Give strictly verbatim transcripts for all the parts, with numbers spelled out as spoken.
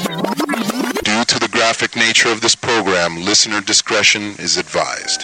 Due to the graphic nature of this program, listener discretion is advised.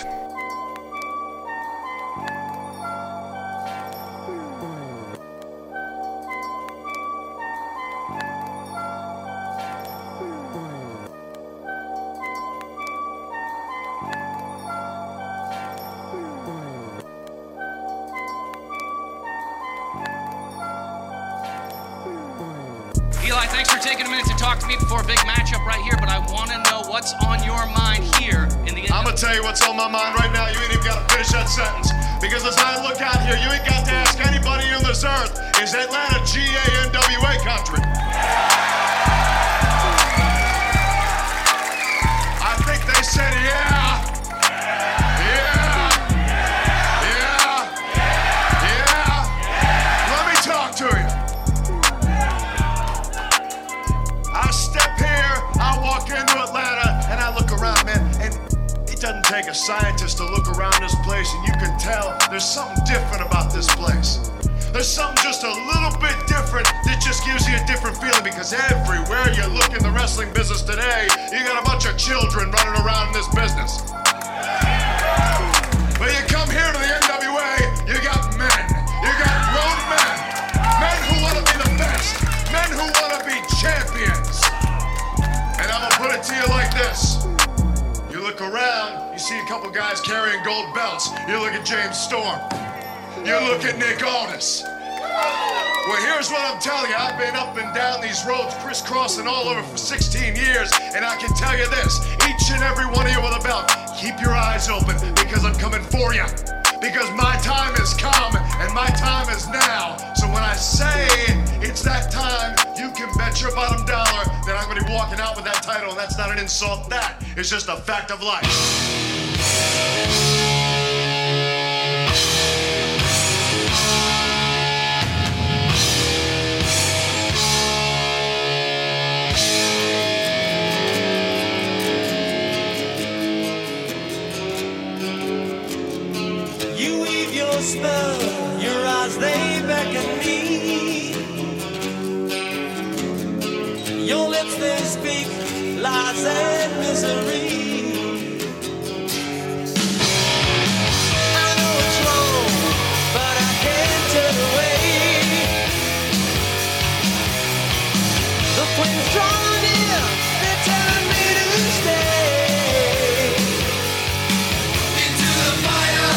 Eli, thanks for taking a minute to talk to me before a big matchup right here, but I want to know what's on your mind here in the... I'm going to tell you what's on my mind right now. You ain't even got to finish that sentence. Because as I look out here, you ain't got to ask anybody on this earth, is Atlanta G A N W A country? I think they said yeah. Yeah. Yeah. Yeah. Let me talk to you. I step here, I walk into Atlanta, and I look around, man, and it doesn't take a scientist to look around this place, and you can tell there's something different about this place. There's something just a little bit different that just gives you a different feeling, because everywhere you look in the wrestling business today, you got a bunch of children running around in this business. But you come here to the N W A, you got men, you got grown men, men who want to be the best, men who want to be champions. And I'm gonna put it to you like this. You look around, you see a couple guys carrying gold belts. You look at James Storm. You look at Nick Aldis. Well, here's what I'm telling you. I've been up and down these roads, crisscrossing all over for sixteen years, and I can tell you this, each and every one of you with a belt, keep your eyes open, because I'm coming for you. Because my time has come, and my time is now. So when I say it's that time, you can bet your bottom dollar that I'm going to be walking out with that title, and that's not an insult. That is just a fact of life. Spell, your eyes, they beckon me. Your lips, they speak lies and misery. I know it's wrong, but I can't turn away. The flames drawn near, they're telling me to stay. Into the fire.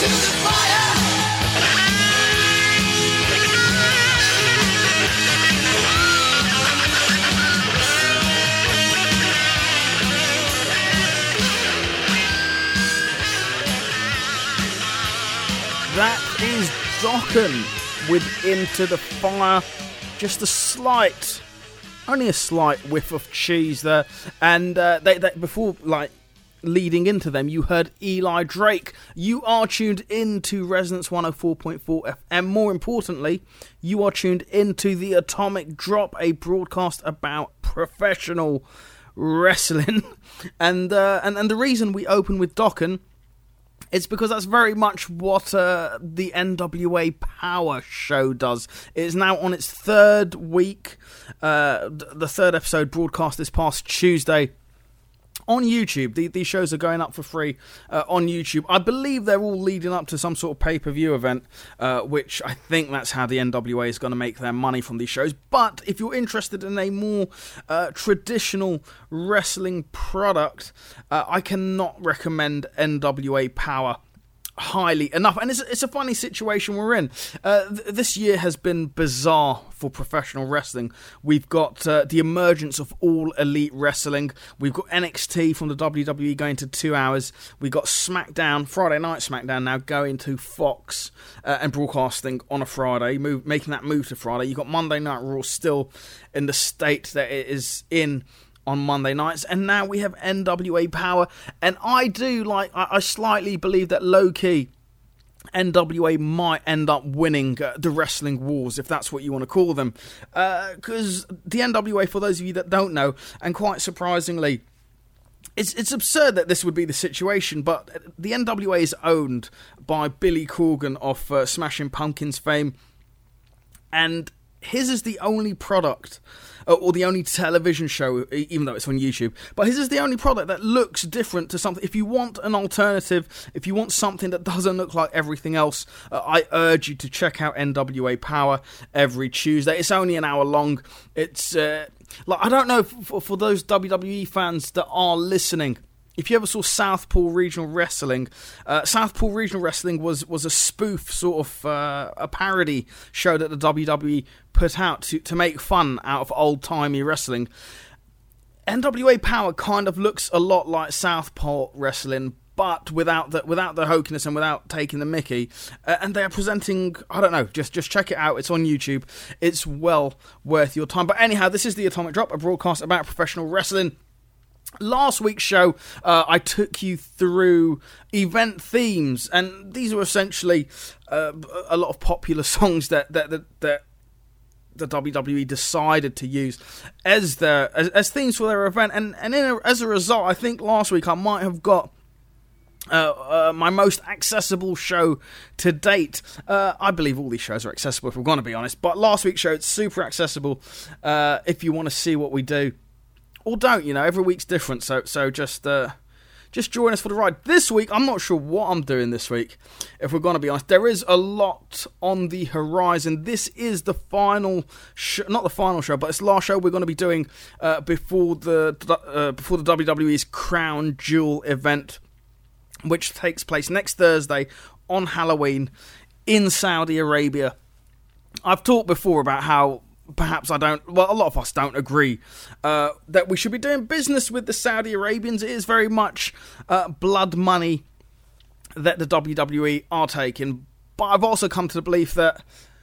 the fire. That is Dokken with Into the Fire. Just a slight, only a slight whiff of cheese there. And uh, they, they, before, like, leading into them, you heard Eli Drake. You are tuned into Resonance one oh four point four F M. More importantly, you are tuned into the Atomic Drop, a broadcast about professional wrestling. and, uh, and and the reason we open with Dokken, it's because that's very much what uh, the N W A Power show does. It is now on its third week. Uh, the third episode broadcast this past Tuesday on YouTube. The, these shows are going up for free uh, on YouTube. I believe they're all leading up to some sort of pay-per-view event, uh, which I think that's how the N W A is going to make their money from these shows. But if you're interested in a more uh, traditional wrestling product, uh, I cannot recommend N W A Power highly enough. And it's, it's a funny situation we're in. Uh, th- this year has been bizarre for professional wrestling. We've got uh, the emergence of All Elite Wrestling. We've got N X T from the W W E going to two hours. We've got SmackDown, Friday Night SmackDown now going to Fox uh, and broadcasting on a Friday, move, making that move to Friday. You've got Monday Night Raw still in the state that it is in on Monday nights, and now we have N W A Power, and I do like, I, I slightly believe that low-key N W A might end up winning uh, the wrestling wars, if that's what you want to call them, because uh, the N W A, for those of you that don't know, and quite surprisingly, It's it's absurd that this would be the situation, but the N W A is owned by Billy Corgan of uh, Smashing Pumpkins fame, and his is the only product, or the only television show, even though it's on YouTube, but his is the only product that looks different to something. If you want an alternative, if you want something that doesn't look like everything else, uh, I urge you to check out N W A Power every Tuesday. It's only an hour long. It's, uh, like, I don't know, for, for those W W E fans that are listening, if you ever saw Southpaw Regional Wrestling, uh, Southpaw Regional Wrestling was, was a spoof, sort of uh, a parody show that the W W E put out to, to make fun out of old-timey wrestling. N W A Power kind of looks a lot like Southpaw Wrestling, but without the without the hokiness and without taking the mickey. Uh, and they are presenting, I don't know, just, just check it out. It's on YouTube. It's well worth your time. But anyhow, this is the Atomic Drop, a broadcast about professional wrestling. Last week's show, uh, I took you through event themes, and these were essentially uh, a lot of popular songs that that that, that the W W E decided to use as their as, as themes for their event, and and in a, as a result, I think last week I might have got Uh, uh, my most accessible show to date. Uh, I believe all these shows are accessible, if we're going to be honest, but last week's show, it's super accessible uh, if you want to see what we do. Or don't, you know, every week's different, so so just uh, just join us for the ride. This week, I'm not sure what I'm doing this week, if we're going to be honest. There is a lot on the horizon. This is the final, sh- not the final show, but it's the last show we're going to be doing uh, before the uh, before the W W E's Crown Jewel event, which takes place next Thursday on Halloween in Saudi Arabia. I've talked before about how perhaps I don't, well, a lot of us don't agree uh, that we should be doing business with the Saudi Arabians. It is very much uh, blood money that the W W E are taking. But I've also come to the belief that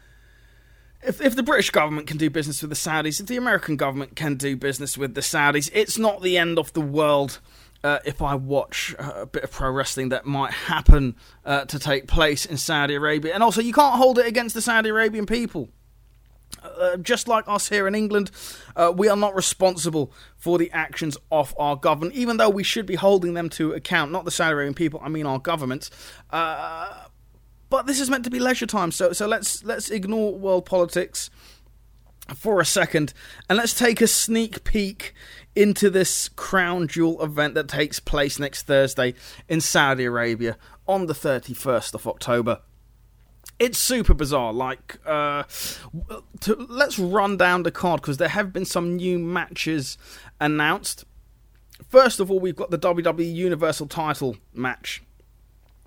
if, if the British government can do business with the Saudis, if the American government can do business with the Saudis, it's not the end of the world Uh, if I watch uh, a bit of pro wrestling that might happen uh, to take place in Saudi Arabia. And also, you can't hold it against the Saudi Arabian people. Uh, just like us here in England, uh, we are not responsible for the actions of our government, even though we should be holding them to account. Not the Saudi Arabian people, I mean our governments. Uh, but this is meant to be leisure time, so so let's let's ignore world politics for a second, and let's take a sneak peek into this Crown Jewel event that takes place next Thursday in Saudi Arabia on the thirty-first of October. It's super bizarre. Like, uh, to, let's run down the card, because there have been some new matches announced. First of all, we've got the W W E Universal title match.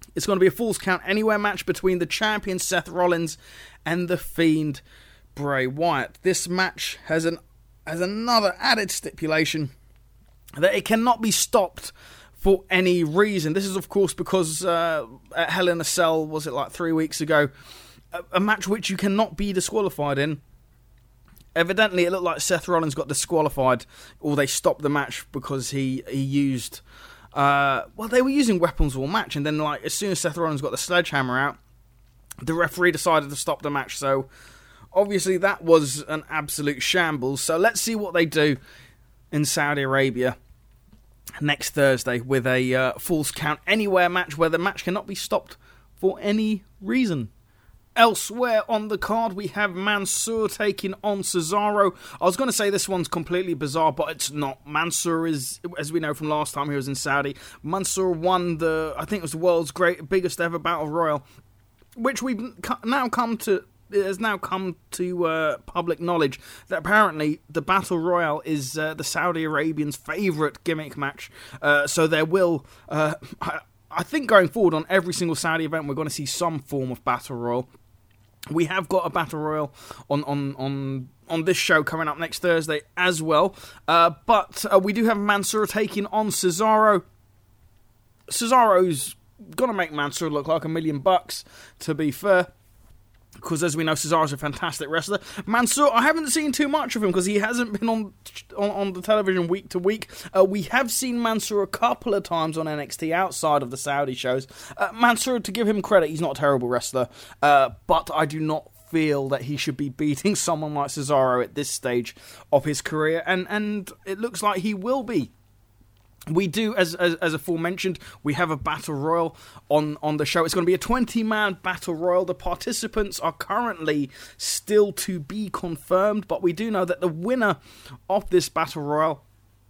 It's going to be a Falls Count Anywhere match between the champion Seth Rollins and the Fiend Bray Wyatt. This match has an has another added stipulation that it cannot be stopped for any reason. This is, of course, because uh, at Hell in a Cell, was it like three weeks ago, a, a match which you cannot be disqualified in. Evidently, it looked like Seth Rollins got disqualified, or they stopped the match because he he used. Uh, well, they were using weapons all match, and then like as soon as Seth Rollins got the sledgehammer out, the referee decided to stop the match. So obviously, that was an absolute shambles. So let's see what they do in Saudi Arabia next Thursday with a uh, Falls Count Anywhere match where the match cannot be stopped for any reason. Elsewhere on the card, we have Mansoor taking on Cesaro. I was going to say this one's completely bizarre, but it's not. Mansoor is, as we know from last time he was in Saudi, Mansoor won the, I think it was the world's great, biggest ever Battle Royal, which we've now come to, it has now come to uh, public knowledge that apparently the Battle Royale is uh, the Saudi Arabians' favourite gimmick match. Uh, so there will, uh, I, I think going forward on every single Saudi event, we're going to see some form of Battle Royal. We have got a Battle Royal on, on, on, on this show coming up next Thursday as well. Uh, but uh, we do have Mansoor taking on Cesaro. Cesaro's going to make Mansoor look like a million bucks, to be fair. Because as we know, Cesaro's a fantastic wrestler. Mansoor, I haven't seen too much of him because he hasn't been on on, on the television week to week. Uh, we have seen Mansoor a couple of times on N X T outside of the Saudi shows. Uh, Mansoor, to give him credit, he's not a terrible wrestler. Uh, but I do not feel that he should be beating someone like Cesaro at this stage of his career. And, and it looks like he will be. We do, as, as as aforementioned, we have a Battle Royal on, on the show. It's going to be a twenty-man Battle Royal. The participants are currently still to be confirmed, but we do know that the winner of this Battle Royal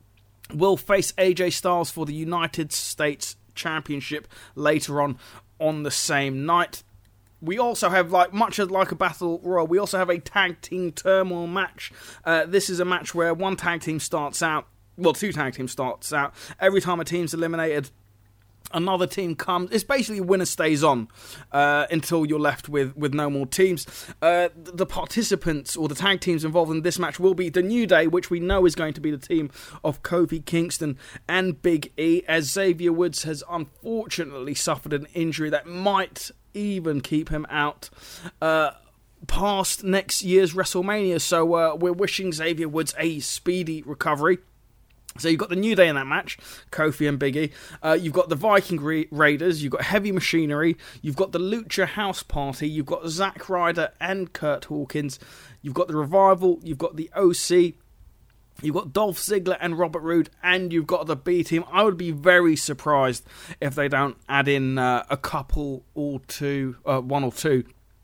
will face A J Styles for the United States Championship later on on the same night. We also have, like much as like a Battle Royal, we also have a Tag Team Turmoil match. Uh, this is a match where one tag team starts out, well, two tag teams starts out. Every time a team's eliminated, another team comes. It's basically winner stays on uh, until you're left with, with no more teams. Uh, the participants or the tag teams involved in this match will be the New Day, which we know is going to be the team of Kofi Kingston and Big E, as Xavier Woods has unfortunately suffered an injury that might even keep him out uh, past next year's WrestleMania. So uh, we're wishing Xavier Woods a speedy recovery. So you've got the New Day in that match, Kofi and Big E. Uh, you've got the Viking Ra- Raiders. You've got Heavy Machinery. You've got the Lucha House Party. You've got Zack Ryder and Kurt Hawkins. You've got the Revival. You've got the O C. You've got Dolph Ziggler and Robert Roode. And you've got the B-Team. I would be very surprised if they don't add in uh, a couple or two, uh, one or two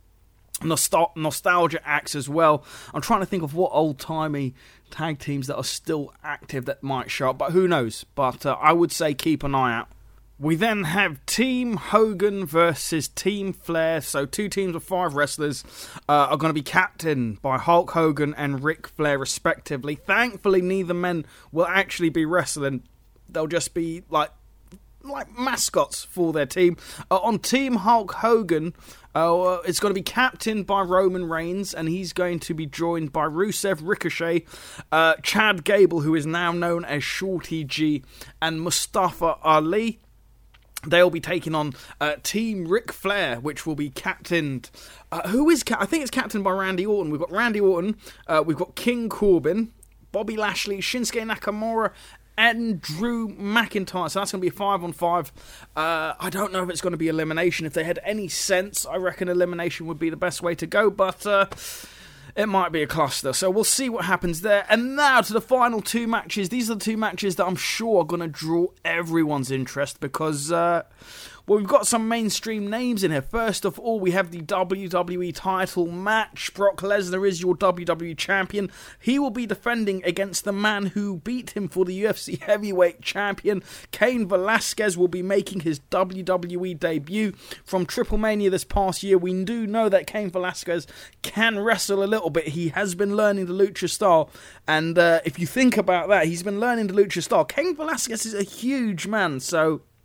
Nostal- nostalgia acts as well. I'm trying to think of what old-timey tag teams that are still active that might show up, but who knows. But uh, I would say keep an eye out. We then have Team Hogan versus Team Flair. So two teams of five wrestlers uh, are going to be captained by Hulk Hogan and Ric Flair respectively. Thankfully, neither men will actually be wrestling. They'll just be like like mascots for their team. Uh, on Team Hulk Hogan, uh, it's going to be captained by Roman Reigns, and he's going to be joined by Rusev, Ricochet, uh, Chad Gable, who is now known as Shorty G, and Mustafa Ali. They'll be taking on uh, Team Ric Flair, which will be captained. Uh, who is? Ca- I think it's captained by Randy Orton. We've got Randy Orton. Uh, we've got King Corbin, Bobby Lashley, Shinsuke Nakamura, and Drew McIntyre. So that's going to be a five on five. Uh, I don't know if it's going to be elimination. If they had any sense, I reckon elimination would be the best way to go. But uh, it might be a cluster. So we'll see what happens there. And now to the final two matches. These are the two matches that I'm sure are going to draw everyone's interest because, uh, well, we've got some mainstream names in here. First of all, we have the W W E title match. Brock Lesnar is your W W E champion. He will be defending against the man who beat him for the U F C heavyweight champion. Cain Velasquez will be making his W W E debut. From Triple Mania this past year, we do know that Cain Velasquez can wrestle a little bit. He has been learning the lucha style. And uh, if you think about that, he's been learning the lucha style. Cain Velasquez is a huge man, so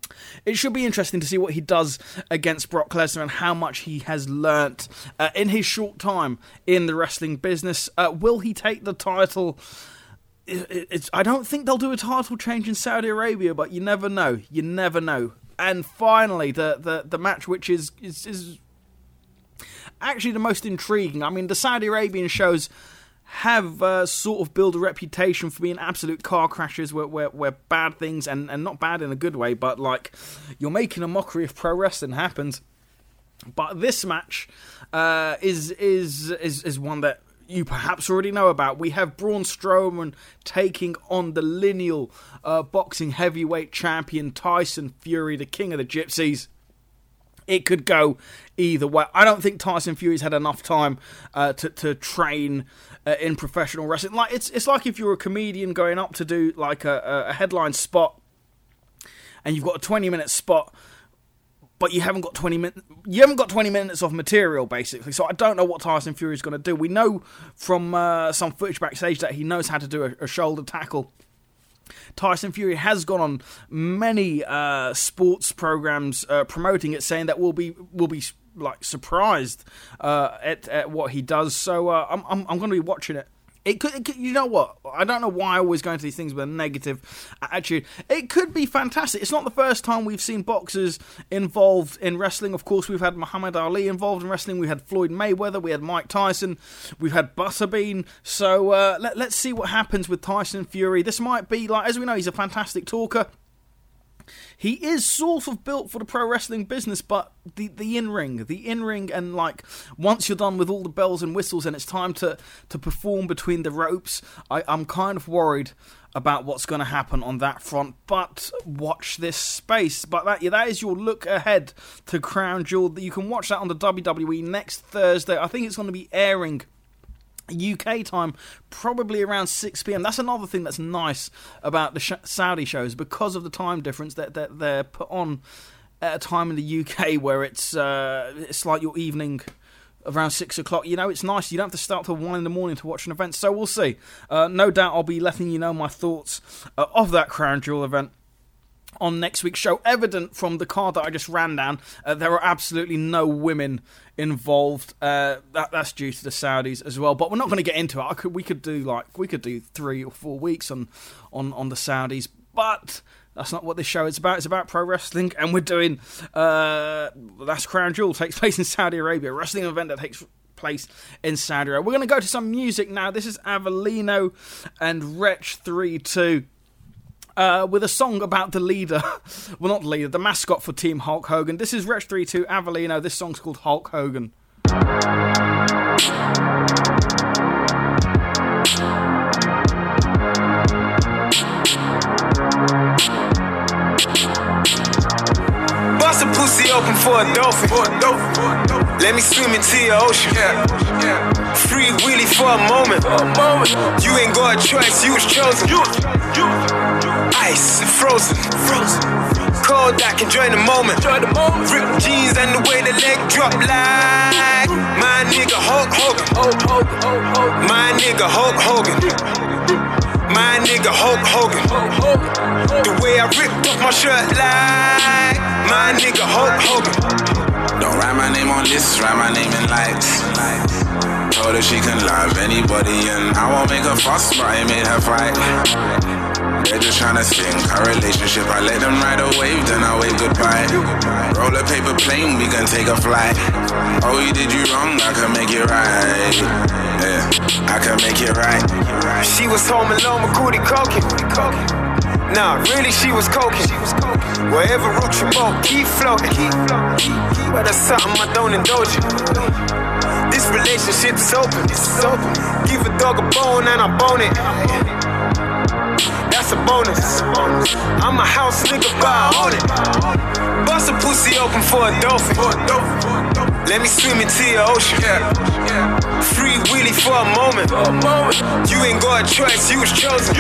It should be interesting to see what he does against Brock Lesnar and how much he has learnt uh, in his short time in the wrestling business. Uh, will he take the title? It, it, it's, I don't think they'll do a title change in Saudi Arabia, but you never know. You never know. And finally, the the, the match which is, is is actually the most intriguing. I mean, the Saudi Arabian shows have uh, sort of built a reputation for being absolute car crashes where, where, where bad things, and, and not bad in a good way, but like you're making a mockery of pro wrestling happens. But this match uh, is, is is is one that you perhaps already know about. We have Braun Strowman taking on the lineal uh, boxing heavyweight champion Tyson Fury, the king of the gypsies. It could go either way. I don't think Tyson Fury's had enough time uh, to to train uh, in professional wrestling. Like it's it's like if you're a comedian going up to do like a, a headline spot, and you've got a twenty minute spot, but you haven't got twenty minutes. You haven't got twenty minutes of material basically. So I don't know what Tyson Fury's going to do. We know from uh, some footage backstage that he knows how to do a, a shoulder tackle. Tyson Fury has gone on many uh, sports programs uh, promoting it, saying that we'll be we'll be like surprised uh, at at what he does. So uh, I'm I'm, I'm going to be watching it. It could, it could, you know what? I don't know why I always go into these things with a negative attitude. It could be fantastic. It's not the first time we've seen boxers involved in wrestling. Of course, we've had Muhammad Ali involved in wrestling. We had Floyd Mayweather. We had Mike Tyson. We've had Butterbean. So uh, let, let's see what happens with Tyson Fury. This might be, like, as we know, he's a fantastic talker. He is sort of built for the pro wrestling business, but the, the in-ring, the in-ring, and like once you're done with all the bells and whistles and it's time to, to perform between the ropes, I, I'm kind of worried about what's going to happen on that front. But watch this space. But that, yeah, that is your look ahead to Crown Jewel. You can watch that on the W W E next Thursday. I think it's going to be airing U K time, probably around six p.m. That's another thing that's nice about the sh- Saudi shows, because of the time difference that, that they're put on at a time in the U K where it's uh, it's like your evening around six o'clock. You know, it's nice. You don't have to start till one in the morning to watch an event. So we'll see. Uh, no doubt I'll be letting you know my thoughts uh, of that Crown Jewel event on next week's show. Evident from the card that I just ran down, uh, there are absolutely no women involved. Uh, that, that's due to the Saudis as well. But we're not going to get into it. I could, we could do like we could do three or four weeks on on on the Saudis, but that's not what this show is about. It's about pro wrestling, and we're doing uh, that's Crown Jewel, takes place in Saudi Arabia, a wrestling event that takes place in Saudi Arabia. We're going to go to some music now. This is Avellino and Wretch three two. Uh, with a song about the leader, well not the leader, the mascot for Team Hulk Hogan. This is Wretch three two, Avellino. This song's called Hulk Hogan. Bust a pussy open for a dolphin. Let me swim into your ocean. Free Willy for a moment. You ain't got a choice, you was chosen. Ice, frozen, frozen. Cold, I can join the moment. Rip jeans and the way the leg drop like my nigga Hulk Hogan. My nigga Hulk Hogan. My nigga Hulk Hogan. The way I ripped off my shirt like my nigga Hulk Hogan. Don't write my name on lists, write my name in lights. Told her she can love anybody and I won't make her fuss, but I made her fight. They're just trying to sink our relationship. I let them ride a wave, then I wave goodbye. Roll a paper plane, we can take a flight. Oh, you did you wrong, I can make it right. Yeah, I can make it right. She was home alone with Cootie Cokin. Nah, really she was coking. Wherever root you boat, keep floating. But that's something I don't indulge in. This relationship is open. Give a dog a bone and I bone it. That's a bonus. I'm a house nigga, but I own it. Bust a pussy open for a dolphin. Let me swim into your ocean. Free Willy for a moment. You ain't got a choice, you was chosen.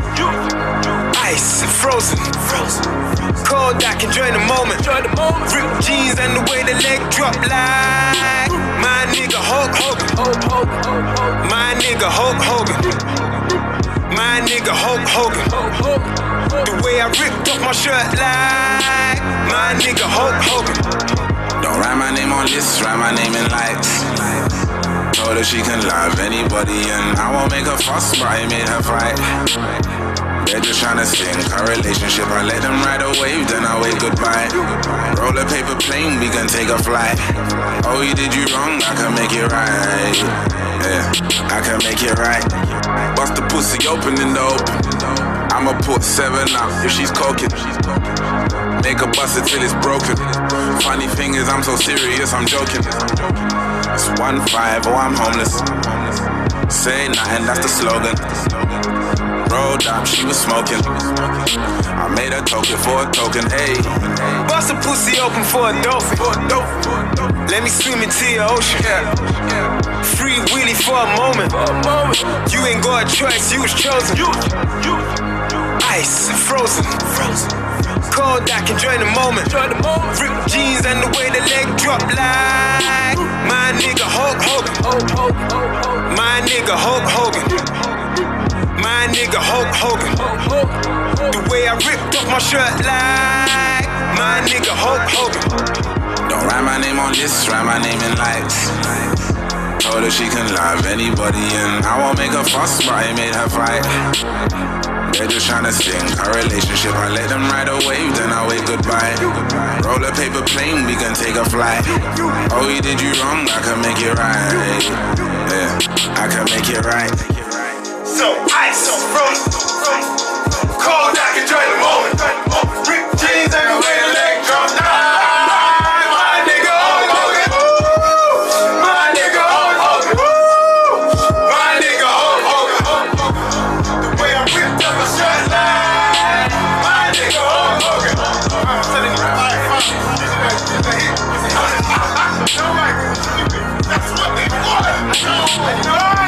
Ice, frozen. Cold, I can join the moment. Rip jeans and the way the leg drop like my nigga Hulk Hogan. My nigga Hulk Hogan. My nigga Hulk Hogan. The way way I ripped off my shirt like my nigga Hulk Hogan. Don't write my name on lists, write my name in lights. Told her she can love anybody and I won't make her fuss, but I made her fight. They're just tryna sink our relationship. I let them ride a wave, then I wave goodbye. Roll a paper plane, we can take a flight. Oh, you did you wrong, I can make it right. Yeah, I can make it right. Bust the pussy open in the open. I'ma put seven out if she's coking. Make her bust it till it's broken. Funny thing is I'm so serious, I'm joking. It's one five, oh I'm homeless. Say nothing, that's the slogan. Rolled up, she was smoking. I made her token for a token, ayy. Bust a pussy open for a dolphin. Let me swim into your ocean. Free Willy for a moment. You ain't got a choice, you was chosen. Ice, frozen. Cold, I can enjoy the moment. Ripped jeans and the way the leg drop like my nigga Hulk Hogan. My nigga Hulk Hogan. My nigga Hulk Hogan. The way I ripped off my shirt like my nigga Hulk Hogan. Don't write my name on lists, write my name in lights. Told her she can love anybody and I won't make her fuss, but I made her fight. They're just tryna sink our relationship. I let them ride a wave, then I wave goodbye. Roll a paper plane, we can take a flight. Oh, you did you wrong, I can make it right. Yeah, I can make it right. So ice, so frozen. Cold, I can enjoy the moment. Ripped jeans and the way the leg drop down. My nigga Hulk Hogan. My nigga Hulk Hogan. My nigga Hulk Hogan. The way I ripped up my shirt like my nigga Hulk Hogan. I'm telling you, alright, fine. That's what they want. You know what?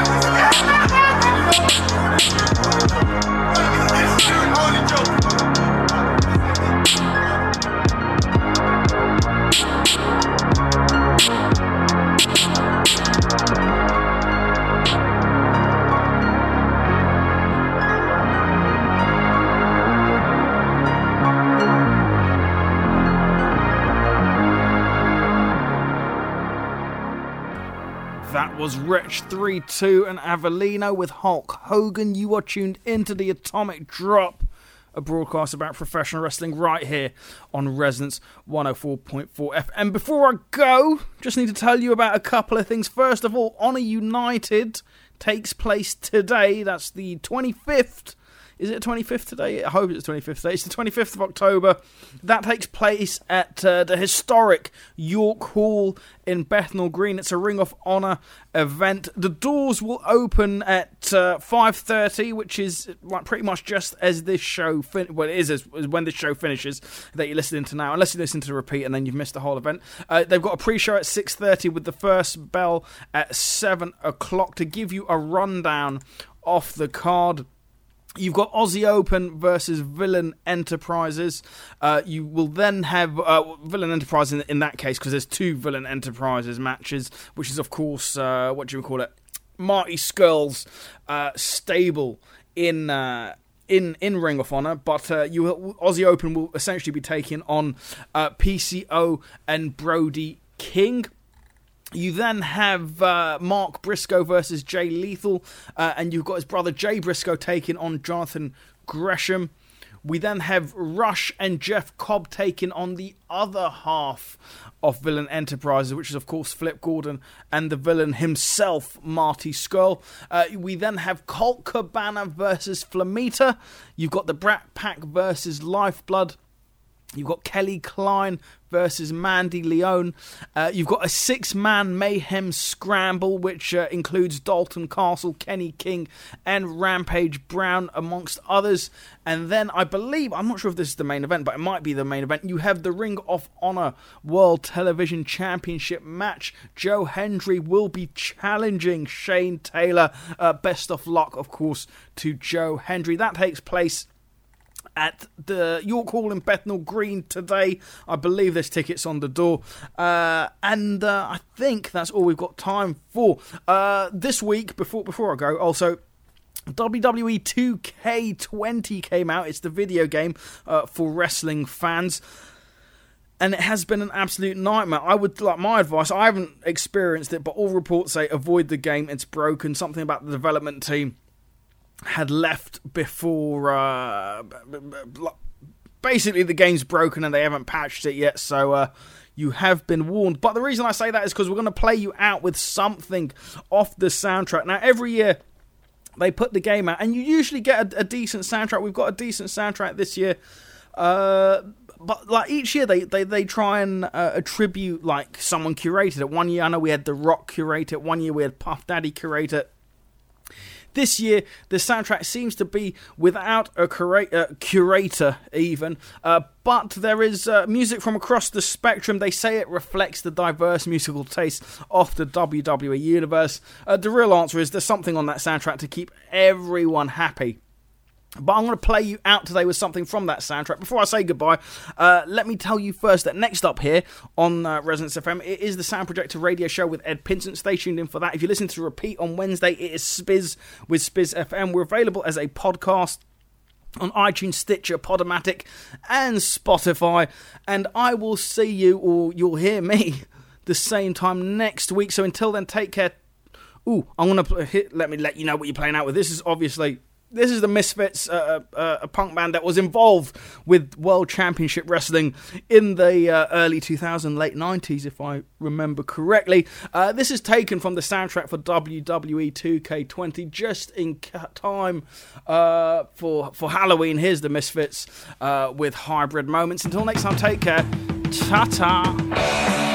That was Wretch three two and Avellino with Hulk Hogan. You are tuned into the Atomic Drop, a broadcast about professional wrestling right here on Resonance one oh four point four F M. Before I go, just need to tell you about a couple of things. First of all, Honor United takes place today. That's the twenty-fifth. Is it the twenty-fifth today? I hope it's the twenty-fifth today. It's the twenty-fifth of October. That takes place at uh, the historic York Hall in Bethnal Green. It's a Ring of Honor event. The doors will open at uh, five thirty, which is like pretty much just as this show fin- well, it is as, as when this show finishes that you're listening to now, unless you listen to the repeat and then you've missed the whole event. Uh, they've got a pre-show at six thirty with the first bell at seven o'clock to give you a rundown off the card. You've got Aussie Open versus Villain Enterprises. Uh, you will then have uh, Villain Enterprises in, in that case, because there's two Villain Enterprises matches, which is, of course, uh, what do you call it? Marty Scurll's uh, stable in uh, in in Ring of Honor. But uh, you Aussie Open will essentially be taking on uh, P C O and Brody King. You then have uh, Mark Briscoe versus Jay Lethal, uh, and you've got his brother Jay Briscoe taking on Jonathan Gresham. We then have Rush and Jeff Cobb taking on the other half of Villain Enterprises, which is, of course, Flip Gordon and the villain himself, Marty Scurll. Uh, we then have Colt Cabana versus Flamita. You've got the Brat Pack versus Lifeblood. You've got Kelly Klein versus Mandy Leone. Uh, you've got a six-man Mayhem Scramble, which uh, includes Dalton Castle, Kenny King, and Rampage Brown, amongst others. And then I believe, I'm not sure if this is the main event, but it might be the main event. You have the Ring of Honor World Television Championship match. Joe Hendry will be challenging Shane Taylor. Uh, best of luck, of course, to Joe Hendry. That takes place at the York Hall in Bethnal Green today. I believe there's tickets on the door. Uh, and uh, I think that's all we've got time for. Uh, this week, before before I go, also, W W E two K twenty came out. It's the video game uh, for wrestling fans. And it has been an absolute nightmare. I would, like, my advice, I haven't experienced it, but all reports say avoid the game, it's broken. Something about the development team had left before, uh, basically the game's broken and they haven't patched it yet, so uh, you have been warned. But the reason I say that is because we're going to play you out with something off the soundtrack. Now, every year they put the game out, and you usually get a, a decent soundtrack. We've got a decent soundtrack this year. Uh... But like each year, they, they, they try and uh, attribute like someone curated it. One year, I know we had The Rock curate it. One year, we had Puff Daddy curate it. This year, the soundtrack seems to be without a cura- uh, curator even. Uh, but there is uh, music from across the spectrum. They say it reflects the diverse musical taste of the W W E universe. Uh, the real answer is there's something on that soundtrack to keep everyone happy. But I'm going to play you out today with something from that soundtrack. Before I say goodbye, uh, let me tell you first that next up here on uh, Resonance F M, it is the Sound Projector radio show with Ed Pinson. Stay tuned in for that. If you listen to repeat on Wednesday, it is Spiz with Spiz F M. We're available as a podcast on iTunes, Stitcher, Podomatic, and Spotify. And I will see you, or you'll hear me, the same time next week. So until then, take care. Ooh, I'm going to hit. Let me let you know what you're playing out with. This is obviously... This is the Misfits, uh, uh, a punk band that was involved with World Championship Wrestling in the uh, early two thousands, late nineties, if I remember correctly. Uh, this is taken from the soundtrack for W W E two K twenty, just in time uh, for, for Halloween. Here's the Misfits uh, with Hybrid Moments. Until next time, take care. Ta-ta.